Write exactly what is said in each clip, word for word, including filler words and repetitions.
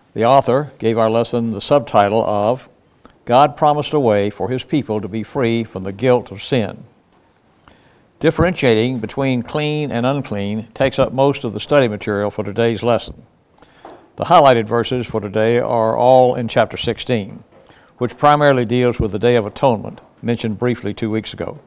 The author gave our lesson the subtitle of God Promised a Way for His People to be Free from the Guilt of Sin. Differentiating between clean and unclean takes up most of the study material for today's lesson. The highlighted verses for today are all in chapter sixteen, which primarily deals with the Day of Atonement, mentioned briefly two weeks ago.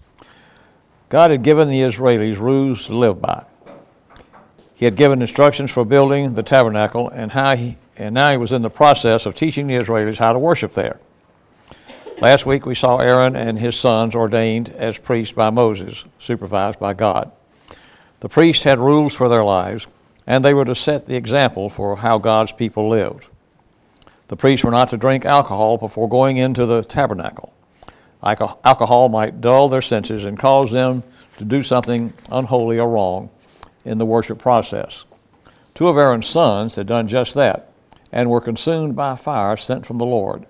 God had given the Israelis rules to live by. He had given instructions for building the tabernacle, and how he, and now he was in the process of teaching the Israelis how to worship there. Last week we saw Aaron and his sons ordained as priests by Moses, supervised by God. The priests had rules for their lives, and they were to set the example for how God's people lived. The priests were not to drink alcohol before going into the tabernacle. Alcohol might dull their senses and cause them to do something unholy or wrong in the worship process. Two of Aaron's sons had done just that and were consumed by fire sent from the Lord.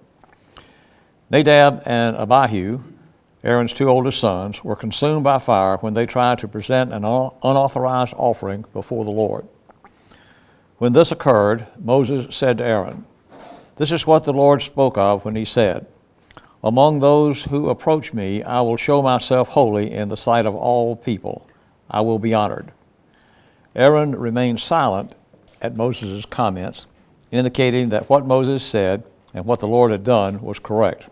Nadab and Abihu, Aaron's two oldest sons, were consumed by fire when they tried to present an unauthorized offering before the Lord. When this occurred, Moses said to Aaron, "This is what the Lord spoke of when he said, 'Among those who approach me, I will show myself holy in the sight of all people. I will be honored.'" Aaron remained silent at Moses' comments, indicating that what Moses said and what the Lord had done was correct.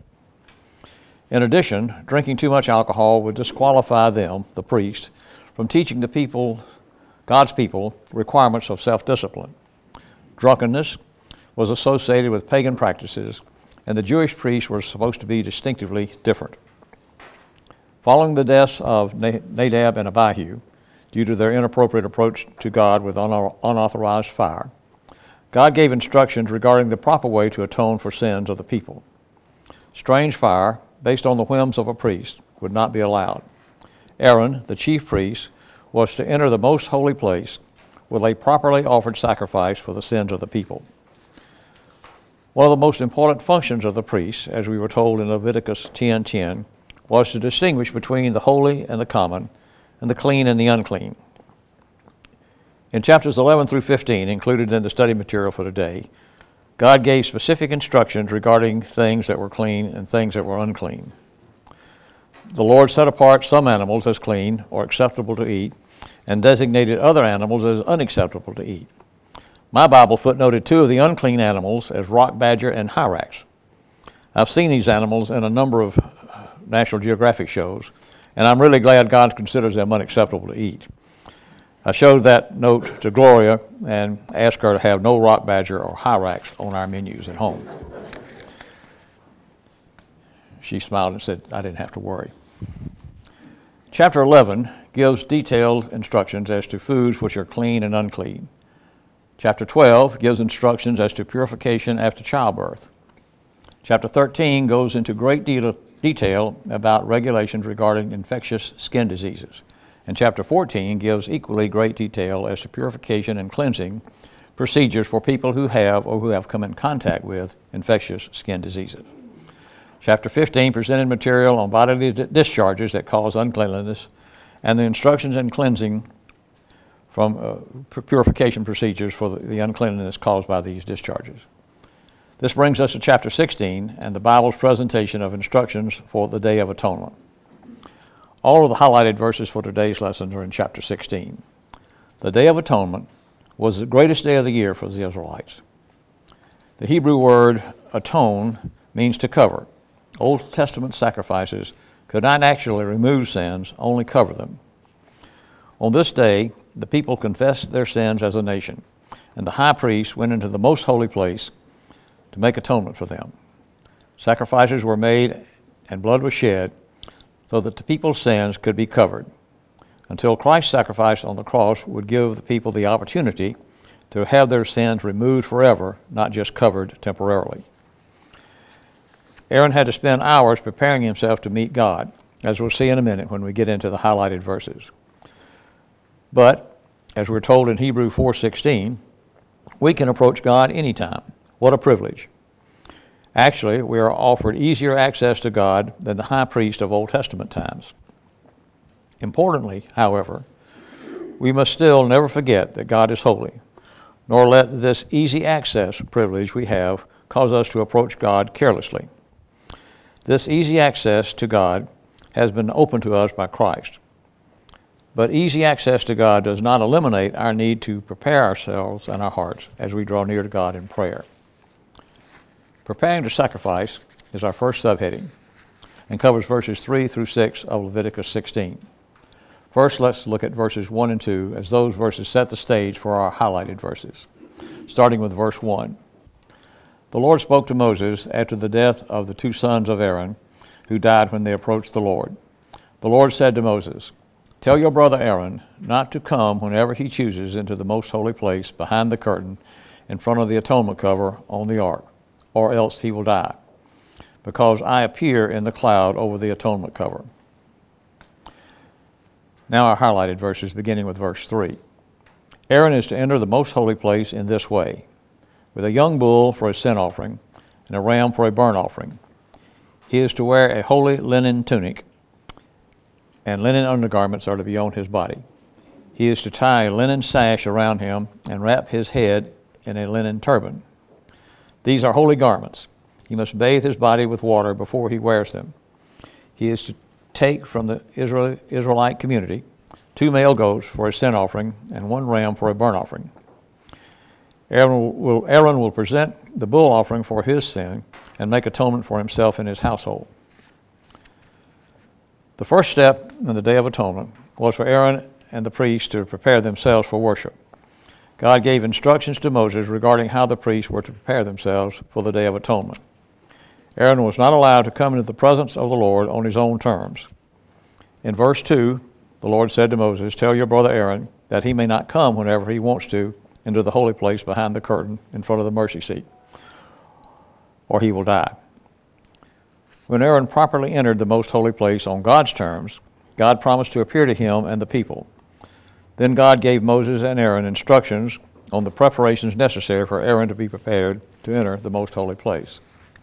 In addition, drinking too much alcohol would disqualify them, the priest, from teaching the people, God's people, requirements of self-discipline. Drunkenness was associated with pagan practices, and the Jewish priests were supposed to be distinctively different. Following the deaths of Nadab and Abihu, due to their inappropriate approach to God with unauthorized fire, God gave instructions regarding the proper way to atone for sins of the people. Strange fire, based on the whims of a priest, would not be allowed. Aaron, the chief priest, was to enter the most holy place with a properly offered sacrifice for the sins of the people. One of the most important functions of the priest, as we were told in Leviticus ten ten, was to distinguish between the holy and the common, and the clean and the unclean. In chapters eleven through fifteen, included in the study material for today, God gave specific instructions regarding things that were clean and things that were unclean. The Lord set apart some animals as clean or acceptable to eat, and designated other animals as unacceptable to eat. My Bible footnoted two of the unclean animals as rock badger and hyrax. I've seen these animals in a number of National Geographic shows, and I'm really glad God considers them unacceptable to eat. I showed that note to Gloria and asked her to have no rock badger or hyrax on our menus at home. She smiled and said I didn't have to worry. Chapter eleven gives detailed instructions as to foods which are clean and unclean. Chapter twelve gives instructions as to purification after childbirth. Chapter thirteen goes into great deal detail about regulations regarding infectious skin diseases. And chapter fourteen gives equally great detail as to purification and cleansing procedures for people who have or who have come in contact with infectious skin diseases. Chapter fifteen presented material on bodily discharges that cause uncleanliness and the instructions and cleansing from uh, purification procedures for the, the uncleanliness caused by these discharges. This brings us to chapter sixteen and the Bible's presentation of instructions for the Day of Atonement. All of the highlighted verses for today's lessons are in chapter sixteen. The Day of Atonement was the greatest day of the year for the Israelites. The Hebrew word atone means to cover. Old Testament sacrifices could not actually remove sins, only cover them. On this day, the people confessed their sins as a nation, and the high priest went into the most holy place to make atonement for them. Sacrifices were made and blood was shed so that the people's sins could be covered, until Christ's sacrifice on the cross would give the people the opportunity to have their sins removed forever, not just covered temporarily. Aaron had to spend hours preparing himself to meet God, as we'll see in a minute when we get into the highlighted verses. But, as we're told in Hebrew four sixteen, we can approach God anytime. What a privilege. Actually, we are offered easier access to God than the high priest of Old Testament times. Importantly, however, we must still never forget that God is holy, nor let this easy access privilege we have cause us to approach God carelessly. This easy access to God has been opened to us by Christ. But easy access to God does not eliminate our need to prepare ourselves and our hearts as we draw near to God in prayer. Preparing to sacrifice is our first subheading and covers verses three through six of Leviticus sixteen. First, let's look at verses one and two, as those verses set the stage for our highlighted verses. Starting with verse one. The Lord spoke to Moses after the death of the two sons of Aaron, who died when they approached the Lord. The Lord said to Moses, "Tell your brother Aaron not to come whenever he chooses into the most holy place behind the curtain in front of the atonement cover on the ark, or else he will die, because I appear in the cloud over the atonement cover." Now our highlighted verses, beginning with verse three. Aaron is to enter the most holy place in this way, with a young bull for a sin offering and a ram for a burnt offering. He is to wear a holy linen tunic, and linen undergarments are to be on his body. He is to tie a linen sash around him and wrap his head in a linen turban. These are holy garments. He must bathe his body with water before he wears them. He is to take from the Israel, Israelite community two male goats for a sin offering and one ram for a burnt offering. Aaron will, Aaron will present the bull offering for his sin and make atonement for himself and his household. The first step in the Day of Atonement was for Aaron and the priests to prepare themselves for worship. God gave instructions to Moses regarding how the priests were to prepare themselves for the Day of Atonement. Aaron was not allowed to come into the presence of the Lord on his own terms. In verse two, the Lord said to Moses, "Tell your brother Aaron that he may not come whenever he wants to into the holy place behind the curtain in front of the mercy seat, or he will die." When Aaron properly entered the most holy place on God's terms, God promised to appear to him and the people. Then God gave Moses and Aaron instructions on the preparations necessary for Aaron to be prepared to enter the most holy place.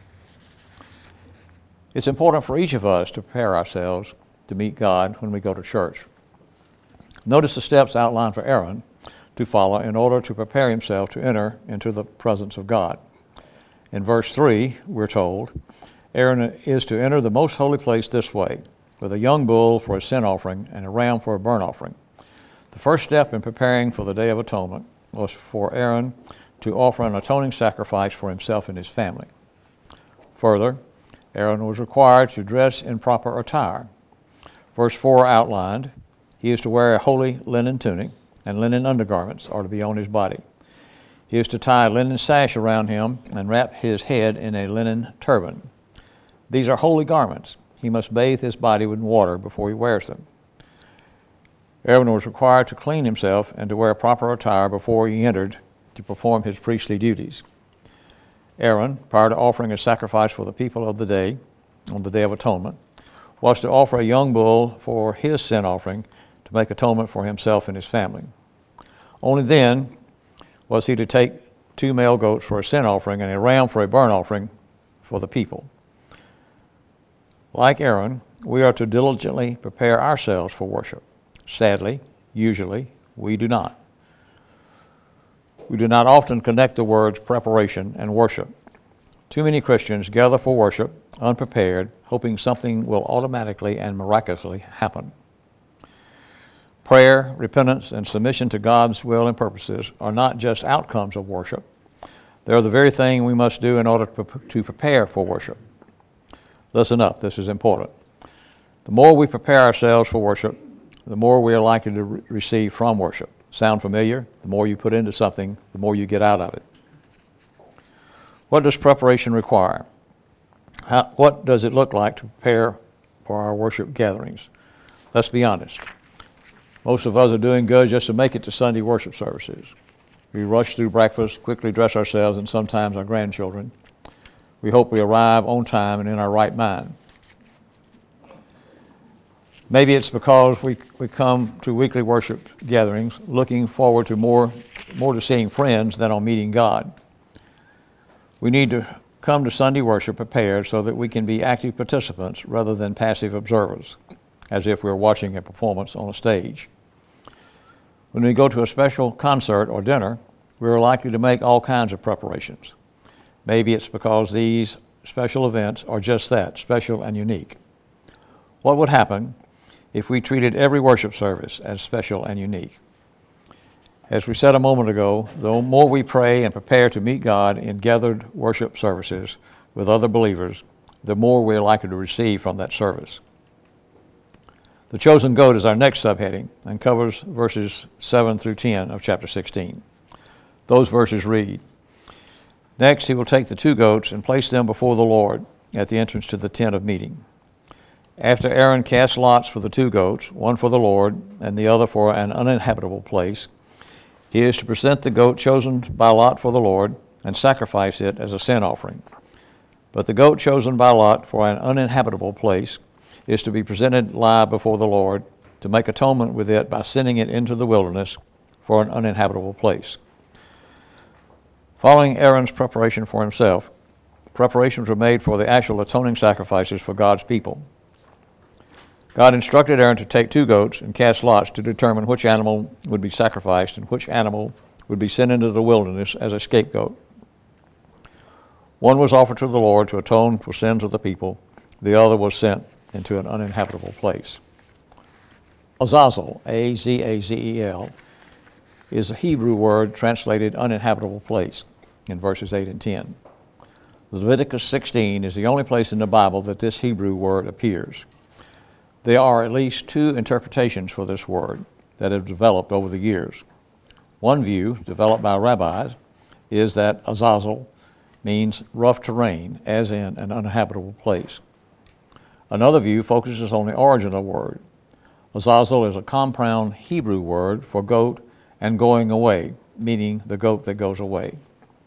It's important for each of us to prepare ourselves to meet God when we go to church. Notice the steps outlined for Aaron to follow in order to prepare himself to enter into the presence of God. In verse three, we're told, Aaron is to enter the most holy place this way, with a young bull for a sin offering and a ram for a burnt offering. The first step in preparing for the Day of Atonement was for Aaron to offer an atoning sacrifice for himself and his family. Further, Aaron was required to dress in proper attire. Verse four outlined, he is to wear a holy linen tunic, and linen undergarments are to be on his body. He is to tie a linen sash around him and wrap his head in a linen turban. These are holy garments. He must bathe his body with water before he wears them. Aaron was required to clean himself and to wear proper attire before he entered to perform his priestly duties. Aaron, prior to offering a sacrifice for the people of the day, on the Day of Atonement, was to offer a young bull for his sin offering to make atonement for himself and his family. Only then was he to take two male goats for a sin offering and a ram for a burnt offering for the people. Like Aaron, we are to diligently prepare ourselves for worship. Sadly, usually, we do not. We do not often connect the words preparation and worship. Too many Christians gather for worship unprepared, hoping something will automatically and miraculously happen. Prayer, repentance, and submission to God's will and purposes are not just outcomes of worship. They are the very thing we must do in order to prepare for worship. Listen up, this is important. The more we prepare ourselves for worship, the more we are likely to re- receive from worship. Sound familiar? The more you put into something, the more you get out of it. What does preparation require? How, what does it look like to prepare for our worship gatherings? Let's be honest. Most of us are doing good just to make it to Sunday worship services. We rush through breakfast, quickly dress ourselves and sometimes our grandchildren. We hope we arrive on time and in our right mind. Maybe it's because we, we come to weekly worship gatherings looking forward to more, more to seeing friends than on meeting God. We need to come to Sunday worship prepared so that we can be active participants rather than passive observers, as if we were watching a performance on a stage. When we go to a special concert or dinner, we are likely to make all kinds of preparations. Maybe it's because these special events are just that, special and unique. What would happen if we treated every worship service as special and unique? As we said a moment ago, the more we pray and prepare to meet God in gathered worship services with other believers, the more we're likely to receive from that service. The chosen goat is our next subheading and covers verses seven through ten of chapter sixteen. Those verses read, "Next he will take the two goats and place them before the Lord at the entrance to the tent of meeting. After Aaron casts lots for the two goats, one for the Lord and the other for an uninhabitable place, he is to present the goat chosen by lot for the Lord and sacrifice it as a sin offering. But the goat chosen by lot for an uninhabitable place is to be presented live before the Lord to make atonement with it by sending it into the wilderness for an uninhabitable place." Following Aaron's preparation for himself, preparations were made for the actual atoning sacrifices for God's people. God instructed Aaron to take two goats and cast lots to determine which animal would be sacrificed and which animal would be sent into the wilderness as a scapegoat. One was offered to the Lord to atone for sins of the people. The other was sent into an uninhabitable place. Azazel, A Z A Z E L, is a Hebrew word translated uninhabitable place in verses eight and ten. Leviticus sixteen is the only place in the Bible that this Hebrew word appears. There are at least two interpretations for this word that have developed over the years. One view, developed by rabbis, is that Azazel means rough terrain, as in an uninhabitable place. Another view focuses on the origin of the word. Azazel is a compound Hebrew word for goat and going away, meaning the goat that goes away.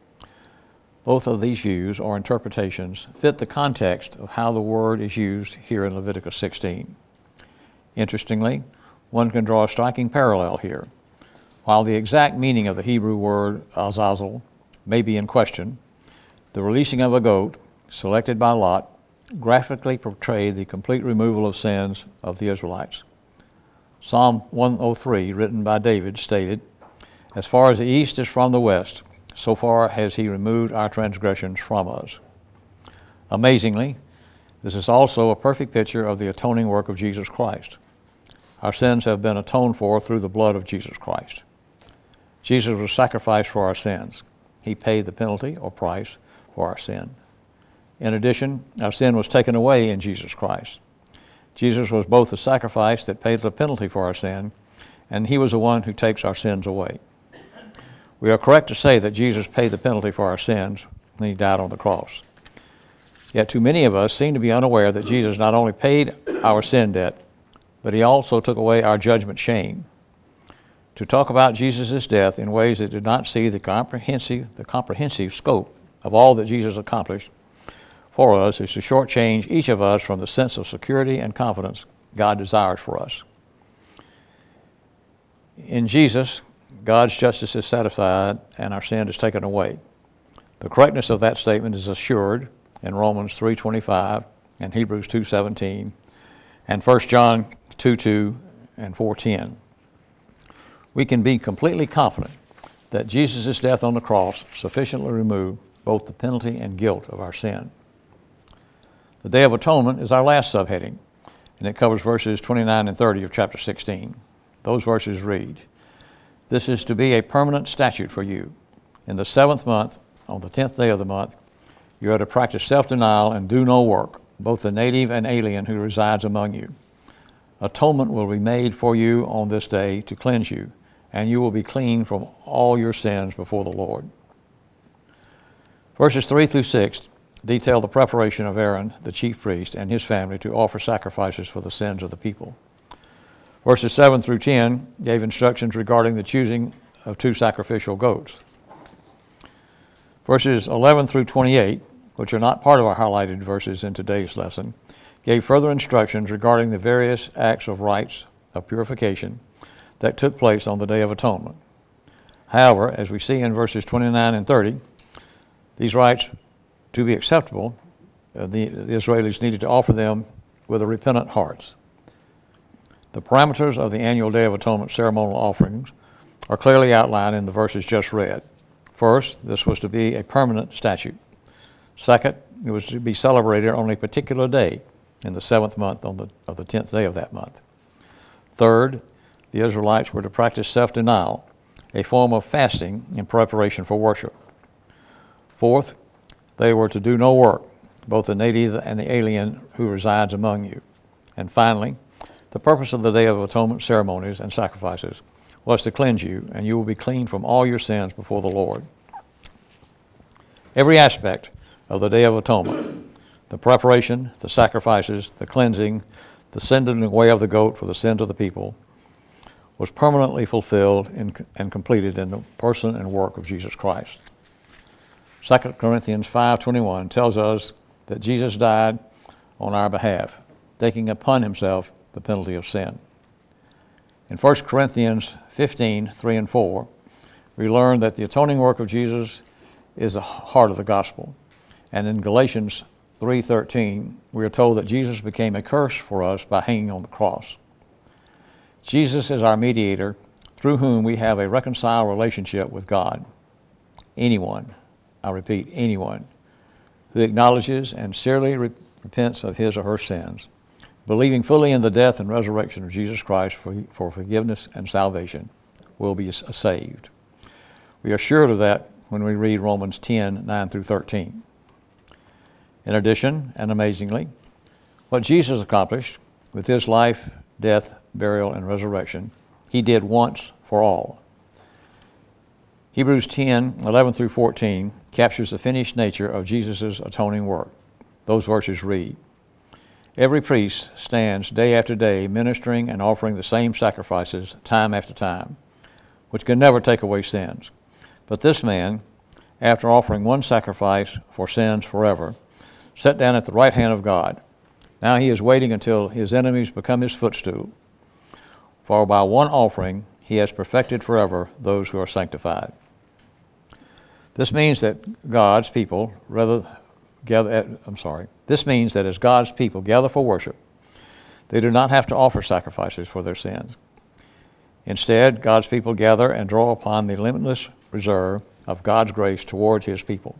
Both of these views or interpretations fit the context of how the word is used here in Leviticus sixteen. Interestingly, one can draw a striking parallel here. While the exact meaning of the Hebrew word Azazel may be in question, the releasing of a goat, selected by lot, graphically portrayed the complete removal of sins of the Israelites. Psalm one oh three, written by David, stated, "As far as the east is from the west, so far has he removed our transgressions from us." Amazingly, this is also a perfect picture of the atoning work of Jesus Christ. Our sins have been atoned for through the blood of Jesus Christ. Jesus was sacrificed for our sins. He paid the penalty or price for our sin. In addition, our sin was taken away in Jesus Christ. Jesus was both the sacrifice that paid the penalty for our sin, and he was the one who takes our sins away. We are correct to say that Jesus paid the penalty for our sins when he died on the cross. Yet too many of us seem to be unaware that Jesus not only paid our sin debt, but he also took away our judgment shame. To talk about Jesus' death in ways that did not see the comprehensive, the comprehensive scope of all that Jesus accomplished for us is to shortchange each of us from the sense of security and confidence God desires for us. In Jesus, God's justice is satisfied and our sin is taken away. The correctness of that statement is assured in Romans three twenty-five and Hebrews two seventeen and First John two two and four ten. We can be completely confident that Jesus' death on the cross sufficiently removed both the penalty and guilt of our sin. The Day of Atonement is our last subheading, and it covers verses twenty-nine and thirty of chapter sixteen. Those verses read, "This is to be a permanent statute for you. In the seventh month, on the tenth day of the month, you are to practice self-denial and do no work, both the native and alien who resides among you. Atonement will be made for you on this day to cleanse you, and you will be clean from all your sins before the Lord." Verses three through six detail the preparation of Aaron, the chief priest, and his family to offer sacrifices for the sins of the people. Verses seven through ten gave instructions regarding the choosing of two sacrificial goats. Verses eleven through twenty-eight, which are not part of our highlighted verses in today's lesson, gave further instructions regarding the various acts of rites of purification that took place on the Day of Atonement. However, as we see in verses twenty-nine and thirty, these rites, to be acceptable, uh, the, the Israelis needed to offer them with a repentant hearts. The parameters of the annual Day of Atonement ceremonial offerings are clearly outlined in the verses just read. First, this was to be a permanent statute. Second, it was to be celebrated on a particular day in the seventh month on the, of the tenth day of that month. Third, the Israelites were to practice self-denial, a form of fasting in preparation for worship. Fourth, they were to do no work, both the native and the alien who resides among you. And finally, the purpose of the Day of Atonement ceremonies and sacrifices was to cleanse you, and you will be clean from all your sins before the Lord. Every aspect of the Day of Atonement, the preparation, the sacrifices, the cleansing, the sending away of the goat for the sins of the people, was permanently fulfilled in, and completed in the person and work of Jesus Christ. Second Corinthians five twenty-one tells us that Jesus died on our behalf, taking upon himself the penalty of sin. In First Corinthians fifteen three and four, we learn that the atoning work of Jesus is the heart of the gospel. And in Galatians three thirteen, we are told that Jesus became a curse for us by hanging on the cross. Jesus is our mediator, through whom we have a reconciled relationship with God. Anyone, I repeat, anyone, who acknowledges and sincerely re- repents of his or her sins, believing fully in the death and resurrection of Jesus Christ for, for forgiveness and salvation, will be saved. We are sure of that when we read Romans ten nine through thirteen. In addition, and amazingly, what Jesus accomplished with his life, death, burial, and resurrection, he did once for all. Hebrews ten eleven through fourteen captures the finished nature of Jesus' atoning work. Those verses read, "Every priest stands day after day ministering and offering the same sacrifices time after time, which can never take away sins. But this man, after offering one sacrifice for sins forever, sat down at the right hand of God. Now he is waiting until his enemies become his footstool. For by one offering he has perfected forever those who are sanctified." This means that God's people rather gather at, I'm sorry. This means that as God's people gather for worship, they do not have to offer sacrifices for their sins. Instead, God's people gather and draw upon the limitless reserve of God's grace towards his people.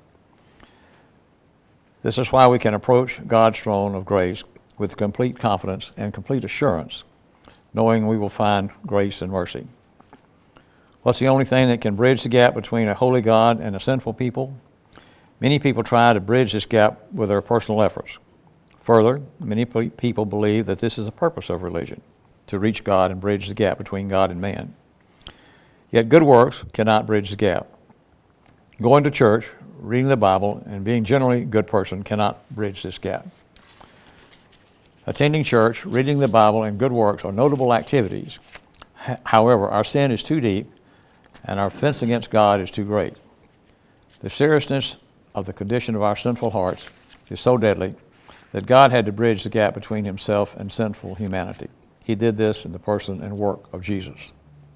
This is why we can approach God's throne of grace with complete confidence and complete assurance, knowing we will find grace and mercy. What's the only thing that can bridge the gap between a holy God and a sinful people? Many people try to bridge this gap with their personal efforts. Further, many people believe that this is the purpose of religion, to reach God and bridge the gap between God and man. Yet good works cannot bridge the gap. Going to church, reading the Bible, and being generally a good person cannot bridge this gap. Attending church, reading the Bible, and good works are notable activities. However, our sin is too deep and our offense against God is too great. The seriousness of the condition of our sinful hearts is so deadly that God had to bridge the gap between himself and sinful humanity. He did this in the person and work of Jesus.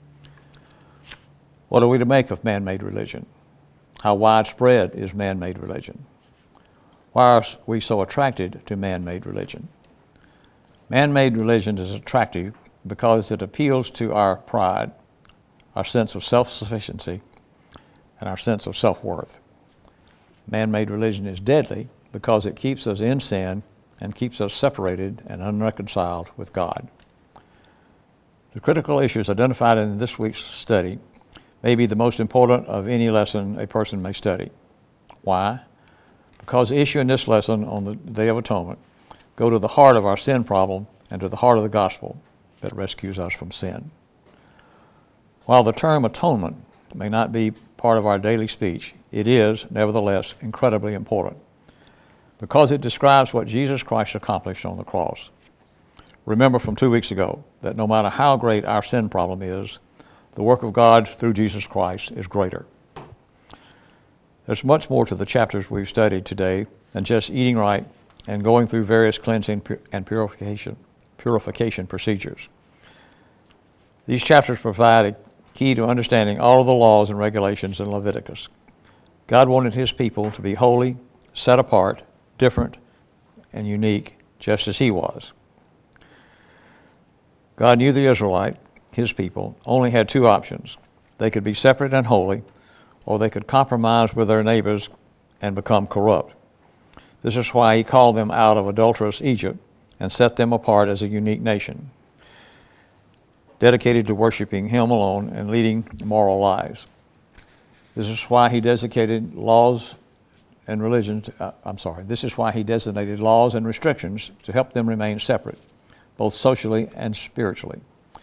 What are we to make of man-made religion? How widespread is man-made religion? Why are we so attracted to man-made religion? Man-made religion is attractive because it appeals to our pride, our sense of self-sufficiency, and our sense of self-worth. Man-made religion is deadly because it keeps us in sin and keeps us separated and unreconciled with God. The critical issues identified in this week's study may be the most important of any lesson a person may study. Why? Because the issue in this lesson on the Day of Atonement go to the heart of our sin problem and to the heart of the gospel that rescues us from sin. While the term atonement may not be part of our daily speech, it is, nevertheless, incredibly important because it describes what Jesus Christ accomplished on the cross. Remember from two weeks ago that no matter how great our sin problem is, the work of God through Jesus Christ is greater. There's much more to the chapters we've studied today than just eating right and going through various cleansing and purification, purification procedures. These chapters provide a key to understanding all of the laws and regulations in Leviticus. God wanted his people to be holy, set apart, different, and unique, just as he was. God knew the Israelite, his people, only had two options. They could be separate and holy, or they could compromise with their neighbors and become corrupt. This is why he called them out of adulterous Egypt and set them apart as a unique nation, dedicated to worshiping him alone and leading moral lives. This is why he designated laws and religions, uh, I'm sorry, this is why he designated laws and restrictions to help them remain separate, both socially and spiritually.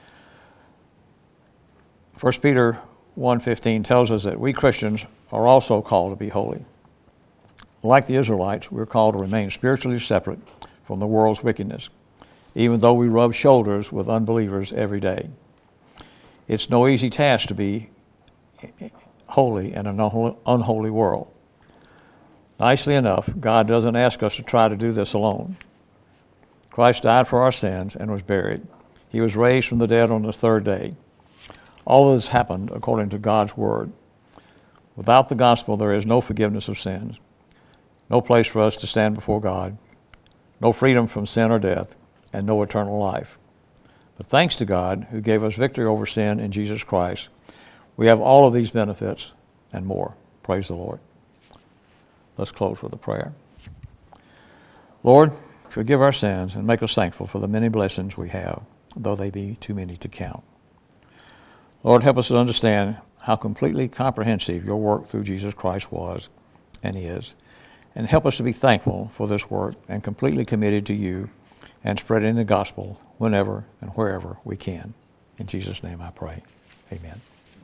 First Peter one fifteen tells us that we Christians are also called to be holy. Like the Israelites, we're called to remain spiritually separate from the world's wickedness, even though we rub shoulders with unbelievers every day. It's no easy task to be holy in an unholy world. Nicely enough, God doesn't ask us to try to do this alone. Christ died for our sins and was buried. He was raised from the dead on the third day. All of this happened according to God's word. Without the gospel, there is no forgiveness of sins, no place for us to stand before God, no freedom from sin or death, and no eternal life. But thanks to God, who gave us victory over sin in Jesus Christ, we have all of these benefits and more. Praise the Lord. Let's close with a prayer. Lord, forgive our sins and make us thankful for the many blessings we have, though they be too many to count. Lord, help us to understand how completely comprehensive your work through Jesus Christ was and is, and help us to be thankful for this work and completely committed to you and spreading the gospel whenever and wherever we can. In Jesus' name I pray. Amen.